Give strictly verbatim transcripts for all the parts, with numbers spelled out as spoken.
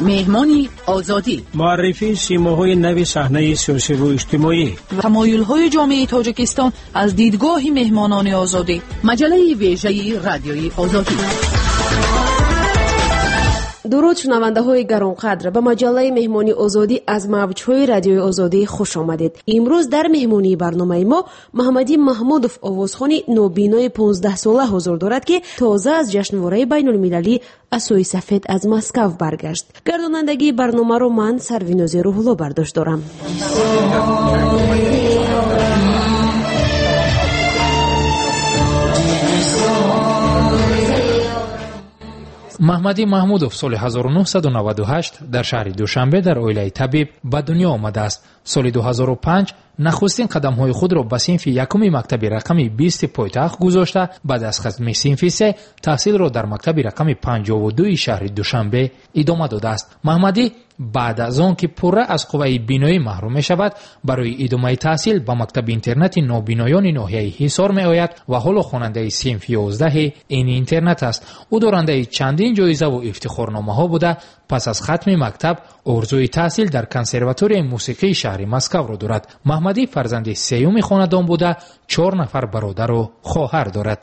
مهمانی آزادی، معرفی سیماهای نوی صحنه سیاسی و اجتماعی، تمایل‌های جامعه تاجیکستان از دیدگاه مهمانان آزادی، مجله ویژه رادیوی آزادی. درود شنونده های گرانقدر، به مجله مهمانی آزادی از موجهای رادیوی آزادی خوش آمدید. امروز در مهمانی برنامه ما محمدی محمودов آوازخوانی نوبینای پانزده ساله حضور دارد که تازه از جشنواره بین المللی اسوی سفید از مسکو برگشت. گردانندگی برنامه رو من سروینوز روح‌الله برداشت دارم. محمدی محمودов соли ҳазору нуҳсаду наваду ҳашт дар шаҳри душанбе дар оилаи табиб ба дунё омадааст. соли ду ҳазору панҷ нахустин қадамҳои худро ба синфи якуми мактаби рақами бисти пойтахт гузошта, баъд аз хатми синфи се таҳсилро дар мактаби рақами панҷову дуи шаҳри душанбе идома додааст. маҳмадӣ баъд аз он ки пурра аз қувваи биноӣ маҳрум мешавад, барои идомаи таҳсил ба мактаби интернати нобиноёни ноҳияи ҳисор меояд ва ҳоло хонандаи синфи ёздаҳи ин интернат аст. ӯ дорандаи чандин ҷоизаву ифтихорномаҳо буда, пас аз хатми мактаб орзуи таҳсил дар консерваторияи мусиқии шаҳри Москвро дорад. маҳмадӣ фарзанди сеюми хонадон буда, чор нафар бародару хоҳар дорад.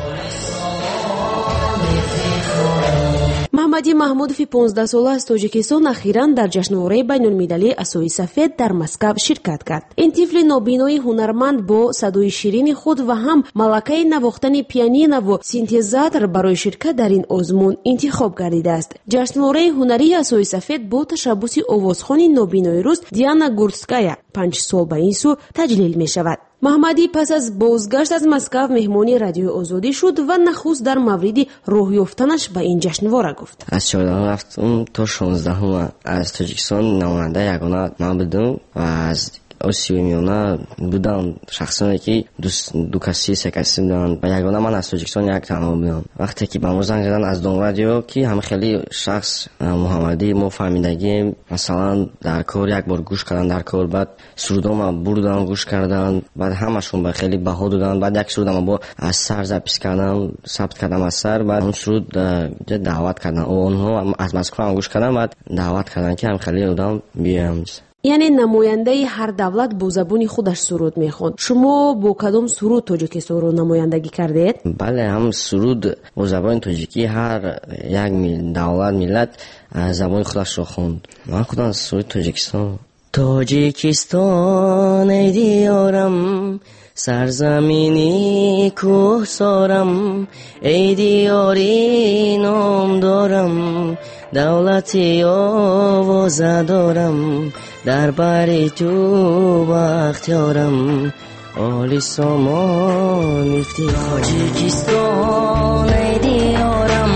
محمدی محمودов پانزده ساله از تاجیکستان اخیراً در جشنواره بین المللی اسوی سفید در مسکو شرکت کرد. این طفل نابینای هنرمند با صدای شیرین خود و هم ملکه نواختن پیانینو و سینتزاتور برای شرکت در این آزمون انتخاب گردیده است. جشنواره هنری اسوی سفید با تشبث آوازخوان نابینای روس دیانا گورسکایا پنج سال به این سو تجلیل می شود. محمدی پس از بازگشت از مسکو مهمانی رادیو آزادی شد و نخست در مورد راه یافتنش به این جشنواره گفت. از چهاردهم رفتم تا شانزدهم از تاجیکستان نماینده یگانه من بودم و از آسیای میانه بودم شخصانی که دو کسی سه کسی بودن و یگانه من از تاجیکستان یک تنها بودم. وقتی که به ما زنگ زدن از دون رادیو که همه خیلی شخص محمدی ما فهمیدگیم، مثلا در کار یک بار گوش کردن، در کار بعد سرودام بردن گوش کردن، بعد همشون به خیلی بها دادن. بعد یک سرودم با از سر زپیس کردم، ثبت کردم از سر، بعد اون سرود دعوت کردن اونها از مسکو هم گوش کردن، بعد دعوت کردن که هم خیلی آدم بیام. یعنی نماینده هر دولت با زبان خودش سرود میخوند. شما با کدام سرود تاجیکستان رو نمایندگی کردید؟ بله، هم سرود با زبان تاجیکی هر یک دولت ملت زبان خودش رو خوند. من خودم سرود تاجیکستان. تاجیکستان ای دیارم، سرزمینی کوهسارم، ای دیاری نام دارم، دولتی آواز دارم، در بری تو بختیارم، عالی سامان افتخار. تاجیکستان ای دیارم،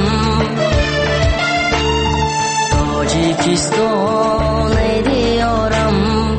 تاجیکستان ای دیارم،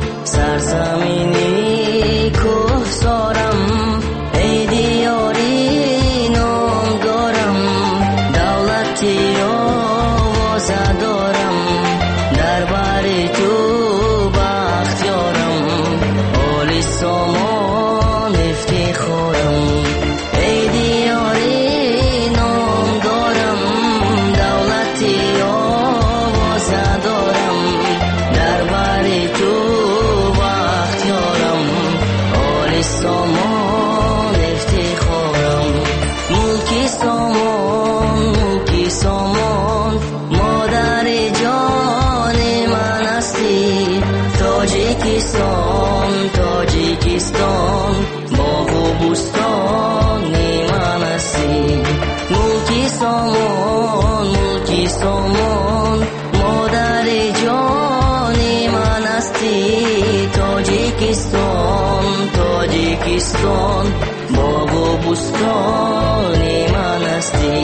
سرزمینی کوهسارم، ای دیاری نام دارم، دولتی آواز دارم، در بری تو بختیارم، عالی سامان افتخارم، ای دیاری نام دارم، دولتی آواز دارم، در بری تو بختیارم، عالی سامان افتخارم. ملکی سامان، ملکی سامان، مادر جان من هستی. تاجیکستان، تاجیکستان، باغ و بوستان من هستی. ملکی سامان، ملکی سامان، مادر جان من هستی. تاجیکستان، تاجیکستان، باغ و بوستان من هستی.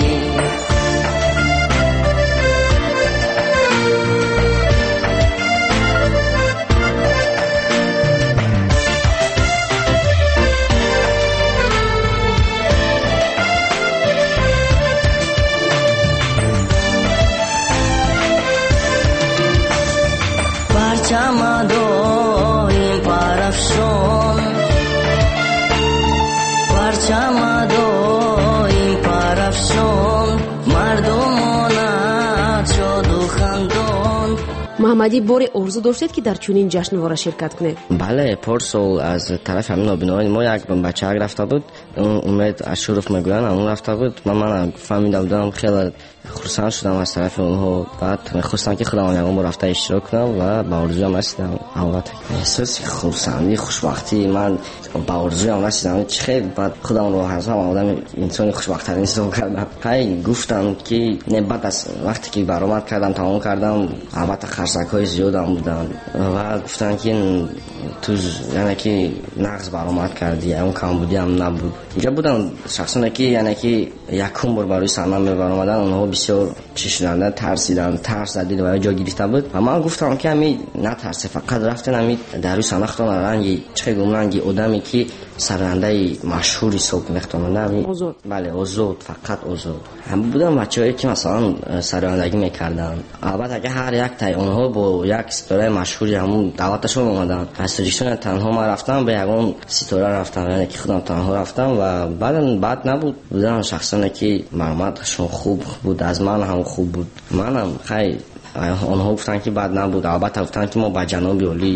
پرچم داریم پرافشان، پرچم داریم муҳаммадӣ боре орзу доштед ки дар чунин ҷашнвора ширкат кунед? бале, порсол аз тарафи ҳамин нобинои мо як бачаак рафта буд, умед ашуров мегӯянд, ҳамон рафта буд. ман фаҳмида будам, хеле хурсанд шудам аз тарафи онҳо. баъд мехостам ки худам ягон бор рафта иштирок кунам ва ба орзуям расидам. албатта эҳсоси хурсандӣ, хушбахтӣ, ман ба орзуям расидам. чӣ хел баъд худамро ҳазам одами инсони хушбахттарин ҳисоб кардам. ҳай гуфтам ки не баъд аз вақте ки баромад кардам, тамом кардам, албатта харсакҳои зиёдам буданд ва гуфтанд ки ту яъне ки нағз баромад кардӣ, он камбудиам набуд. инҷа буданд шахсоне ки яъне ки якум бор барои саҳна мебаромаданд, онҳо бисёр чӣ шуданд, тарсиданд, тарс дар дили ва ҷо гирифта буд. ва ман гуфтам ки ами натарсе, фақат рафтен ами дар рӯи саҳна худтон ранги чӣ хел гум ранги одаме ки сарояндаи машҳур ҳисоб мехтонанд. озод. бале, озод, фақат озод. ҳама буданд бачаҳое ки масалан сарояндагӣ мекарданд. албатта ки ҳар як тай онҳо бо як ситораи машҳури ҳамун давлаташон омаданд. аз тоҷикистон танҳо ман рафтам, ба ягон ситора рафтам, яъне ки худам танҳо рафтам ва баъдан баъд набуд. буданд шахсоне ки маълуматашон хуб буд, аз ман ҳам хуб буд. манам хай онҳо гуфтанд ки баъд набуд. албатта гуфтанд ки мо ба ҷаноби олии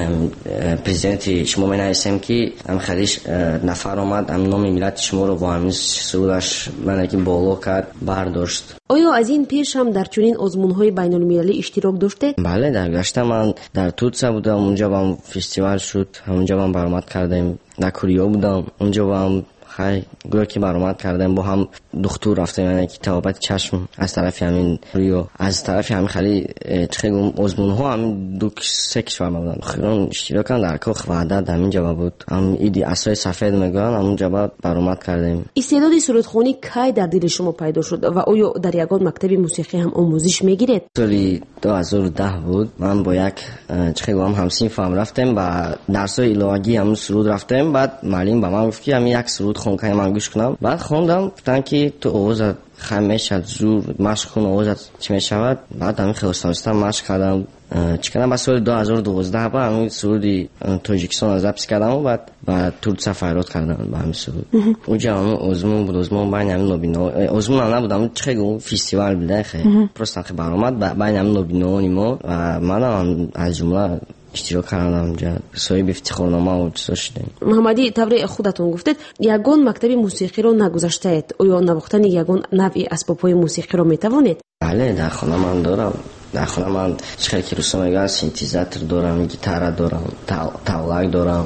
президенти шумо менависем ки амхадиш нафар омад, ам номи миллати шуморо бо ҳамин сурудаш яъне ки боло кард, бардошт. оё аз ин пеш ҳам дар чунин озмунҳои байнулмилалӣ иштирок доштед? бале, дар гузашта ман дар Турция будам, онҷа бам фестивал шуд, ҳамонҷа бам баромад кардем. дар Куриё будам, онҷа бам хай гӯё ки баромад кардем, бо ҳам духтур рафтем, яъне ки табобати чашм аз тарафи ҳамин Куриё, аз тарафи ҳамин хали чиқегум озмунҳо ҳамин ду се кишвар мебуданд. хирон иштирокам дар кох ваъда дар ҳамин ҷаба буд. ҳам иди асои сафед мегӯянд, ҳамон ҷаба баромад кардем. истеъдоди сурудхонӣ кай дар дили шумо пайдо шуд ва оё дар ягон мактаби мусиқӣ ҳам омӯзиш мегиред? соли ду ҳазору даҳ буд. ман бо як чиқегум ҳамсинфам рафтем ба дарсҳои иловагӣ ҳамин суруд рафтем. баъд маълим ба ман гуфт ки ҳамин як суруд хон, кай ман гӯш кунам. баъд хондам, гуфтанд ки ту овозат хам мешавад, зур машқ кун, овозат чӣ мешавад. баъд ҳамин хеле оста машқ кардам. чӣ кардам, ба соли ду ҳазору дувоздаҳ ба ҳамин суруди тоҷикистон запис кардам, баъд ба Турция файрод кардам ба ҳамин суруд. онҷа ҳамин озмун буд, озмун байни ҳамин нобино, озмун ҳам набуд, ҳамин чӣ хел фестивал буд, хеле просто хеле баромад байни ҳамин нобинони мо ва манам аз ҷумла иштирок кардам. ҷа соҳиби ифтихорнома ҷузо шудем. муҳаммадӣ, тавре худатон гуфтед ягон мактаби мусиқиро нагузаштаед. оё навохтани ягон навъи асбобҳои мусиқиро метавонед? бале, дар хона ман дорам. дар хона ман чӣ хел ки рӯсо мегӯянд, синтезатор дорам, гитара дорам, тавлак дорам,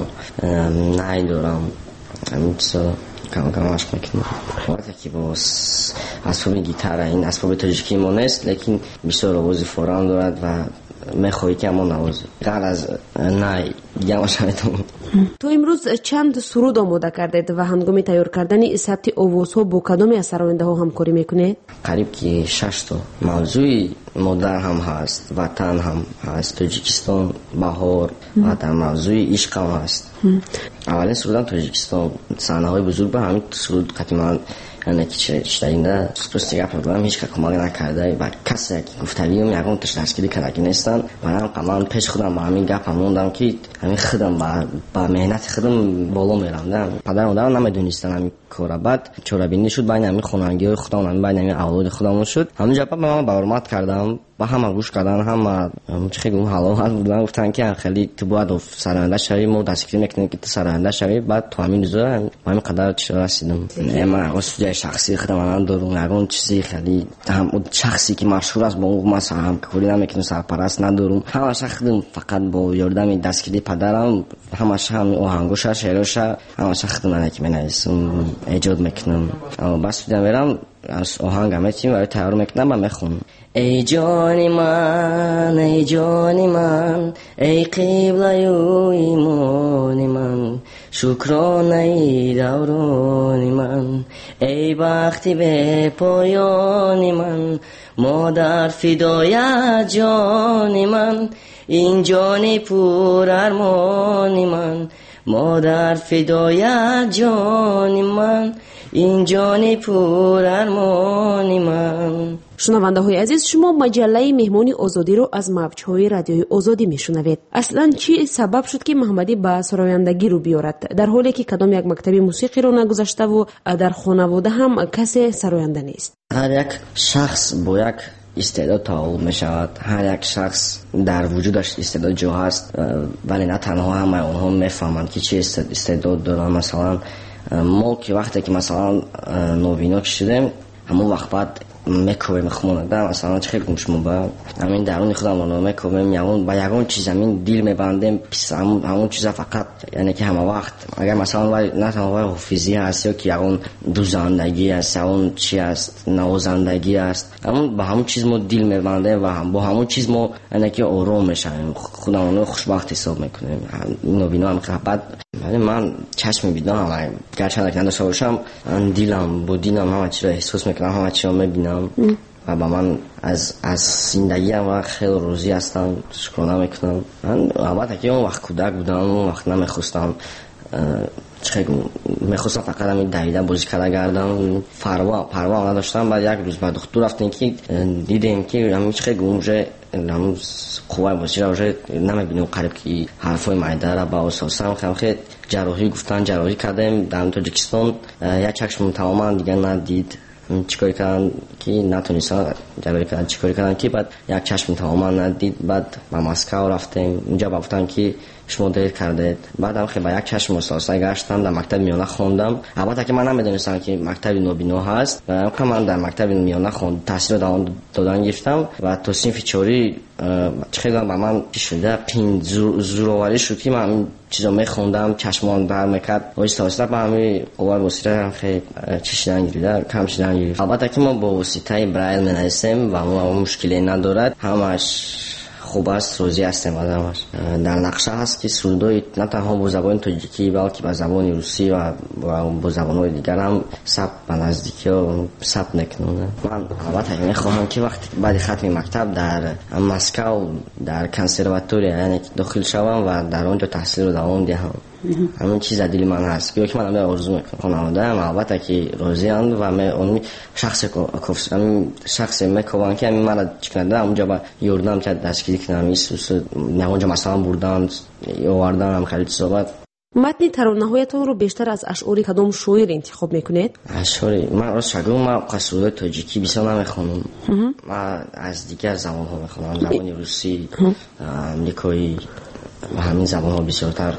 най дорам. ҳамин чизо кам кам машқ мекунам. вақте ки бо асбоби гитара, ин асбоби тоҷикии мо нест, лекин бисёр овози форам дорад ва мехоҳӣ ки ҳамон навози ғайр аз най дигамаша метавонам. то имрӯз чанд суруд омода кардед ва ҳангоми тайёр кардани сабти овозҳо бо кадоме аз сарояндаҳо ҳамкорӣ мекунед? қариб ки шашто мавзӯи модар ҳам ҳаст, ватан ҳам ҳаст, тоҷикистон, баҳор ва дар мавзӯи ишқ ҳам ҳаст. аввалин сурудам тоҷикистон, саҳнаҳои бузург ба ҳамин суруд қатъиман яъне ки чиштаинда рости гап мегӯям, ҳеч ка кӯмак накарда ва касе ки гуфтавиём ягон ташкилӣ кардаги нестанд. манам ман пеш худам ба ҳамин гапам мондам ки ҳамин худам ба меҳнати худам боло меравда. падару модарам намедонистанд ҳамин кора. баъд чорабинӣ шуд байни ҳамин хонандагиҳои худам, байни ҳамин авлоди худамон шуд. ҳамин ҷаба ба ман баромад кардам, ба ҳама гӯш кардан, ҳама чӣ хел ҳаловат буданд. гуфтанд ки хеле ту бояд сароянда шавӣ, мо дастгирӣ мекунем ки ту сароянда шавӣ. баъд то ҳамин рӯза ба ҳамин қадар чиро расидам. ман ягон студияи шахсии худам надорум, ягон чизи хеле шахсе ки машҳур аст бо он ман ҳамкорӣ намекунам, сарпараст надорум. ҳамаша худам фақат бо ёрдами дастгирии падарам, ҳамаша ҳамин оҳангоша, шеъроша, ҳамаша худам яке менависам, эҷод мекунам. ба студия мерам, аз оҳанга метим ва тайёр мекунам ва мехонам. ای جان من ای جان من ای قبله ایمان من شکرانه دوران من ای بختی به پایان من مادر فدای جان من این جان پر ارمان من مادر فدای جان من این جان پر ارمان من. шунавандаҳои азиз, шумо маҷаллаи меҳмони озодиро аз мавҷҳои радиои озодӣ мешунавед. аслан чӣ сабаб шуд ки муҳаммадӣ ба сарояндагӣ рӯ биёрад, дар ҳоле ки кадом як мактаби мусиқиро нагузаштаву дар хонавода ҳам касе сароянда нест? ҳар як шахс бо як استعداد تاول می شود. هر یک شخص در وجودش استعداد جو هست، ولی نه تنها همه اونها میفهمند که چه استعداد دارن. مثلا ما که وقتی که مثلا نوبینا کشیدیم همون وقت بعد میکوبیم خونه مثلا چه خیلی شما با همین درون خودم رو میکوبیم یعنی با یگان چیز همین دیل میبندیم پیش همون همون چیزا فقط یعنی که همه وقت اگر مثلا نه تنها حافظی هست یا که یگان دوزندگی است اون چی است نوازندگی است همون با همون چیز ما دیل میبندیم و هم با همون چیز ما یعنی که آروم میشیم خودمون رو خوشبخت حساب میکنیم. اینو بینا هم بعد ولی من چشم میبینم گرچه که نداشته باشم دیلم با دیلم همه چی رو احساس میکنم همه چی رو میبینم و با من از از زندگی هم خیلی روزی هستم شکرانه میکنم. من البته که اون وقت کودک بودم اون وقت نمیخواستم چه میخواستم فقط همین دویدن بازی کرده گردم فروا فروا نداشتم. بعد یک روز بعد دکتر رفتیم که دیدیم که همین چه گونجه همون قوای بازی را وجه نمیبینیم قریب که حرفای معده را با اساسم خیلی خیلی جراحی گفتن جراحی کردیم در تاجیکستان یک چشم تماما دیگه ندید چیکار کردن که نتونستن جراحی کردن چیکار کردن که بعد یک چشم تماما ندید. بعد با مسکو رفتیم اونجا گفتن که شما دیر کردید. بعدم خیلی با یک چشم مستعصی گشتم در مکتب میانه خوندم. البته که من نمیدونستم که مکتب نوبینا هست و من در مکتب میانه خوند تحصیل دادن دادن گرفتم و تو صنف چهاری خیلی با من پیش شده پین زوروری شد که من چیزا میخوندم چشمان بر میکرد و استاستا با همین قوای وسیله خیلی چشیدن گیریده کم شدن گیرید. البته که ما با وسیله برایل مینویسیم و ما مشکلی ندارد همش خوب است روزی هستیم آدمش. در نقشه هست که سرودای نه تنها با زبان تاجیکی بلکه با زبان روسی و با زبان‌های دیگر هم ثبت به نزدیکی و ثبت میکنه. من البته میخواهم که وقتی بعد ختم مکتب در مسکو در کنسرواتوری یعنی داخل شوم و در اونجا تحصیل رو دوام دهم. همین چیز دل من هست که من هم آرزو میکنم. خانواده هم البته که راضی اند و من اون شخص کفس همین شخص میکوان که همین مرا چکنده اونجا با یوردم که دستگیری کنم ایست نه اونجا مثلا بردن آوردن هم خیلی صحبت. متن ترانه‌هایتان رو بیشتر از اشعار کدام شاعر انتخاب میکنید؟ اشعار من راست شگم من قصیده تاجیکی بسیار نمیخونم. من از دیگر زبان‌ها میخونم زبان روسی آمریکایی و همین زبان‌ها بسیارتر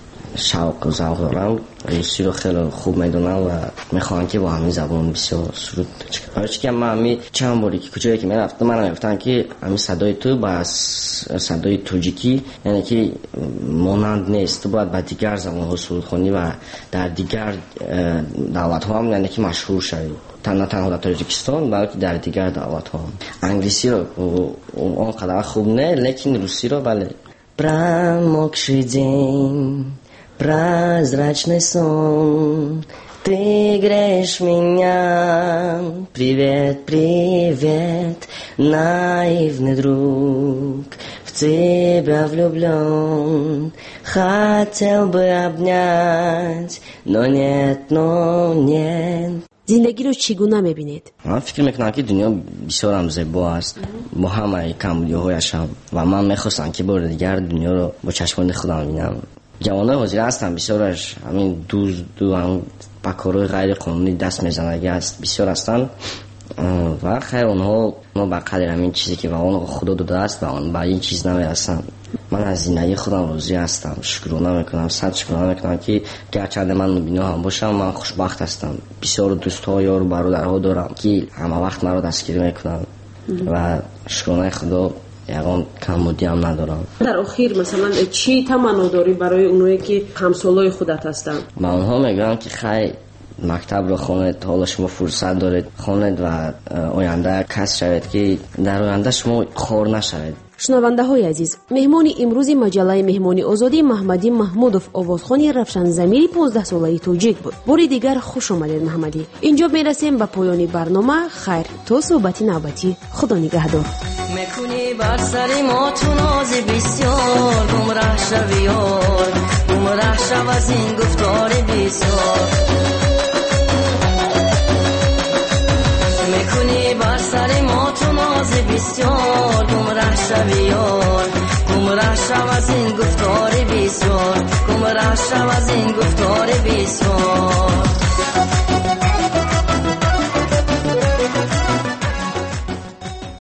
شوق و ذوق دارم. روسی رو خیلی خوب میدونم و میخوام که با همین زبان بسیار سرود چیکار که من همین چند باری که کجایی که میرفتم من میگفتن که همین صدای تو با صدای تاجیکی یعنی که مانند نیست تو باید با دیگر زبان ها سرود خونی و در دیگر دولت ها هم یعنی که مشهور شوی نه تنها در تاجیکستان بلکه در دیگر دولت ها. انگلیسی رو اون قدر خوب نه لیکن روسی رو بله. Промокший день, прозрачный сон, ты греешь меня, привет, привет, наивный друг, в тебя влюблен, хотел бы обнять, но нет, но нет. زندگی رو چگونه میبینید؟ من فکر میکنم که دنیا بسیار هم زیبا است با همه کمبودی‌هایش هم و من میخواستم که بار دیگر دنیا رو با چشمان خودم ببینم. جوانای حاضر هستن بسیارش همین دوز دو هم با کارهای غیر قانونی دست میزنگی است بسیار هستن و خیر اونها ما با قدر همین چیزی که واقعا خدا داده است و اون با این چیز نمیرسن. من از زندگی خودم راضی هستم شکرانه میکنم صد شکرانه میکنم که گرچه من نوبینا هم باشم من خوشبخت هستم. بسیار دوست‌ها یار برادرها دارم که همه وقت مرا دستگیری میکنن و شکرانه خدا یقام کمبودی هم ندارم. در آخر مثلا چی تمنا داری برای اونایی که همسالای خودت هستن؟ من اونها میگم که خیلی مکتب رو خوانید حالا شما فرصت دارید خوانید و آینده کس شوید که در آینده شما خور نشوید. شنونده های عزیز مهمان امروزی مجله مهمانی آزادی محمدی محمودوف آوازخوانی رفشن زمیری پانزده ساله توجیک بود. باری دیگر خوش آمدید محمدی. اینجا میرسیم به پایان برنامه. خیر تا صحبتی نوبتی خدا نگهدار. میکنی بر سر ما تو ناز بسیار گمراه شوی یار گمراه شو از این گفتار بسیار میکنی بر سر ما تو ناز بسیار گمراه شوی یار گمراه شو از این گفتار بسیار گمراه شو از این گفتار بسیار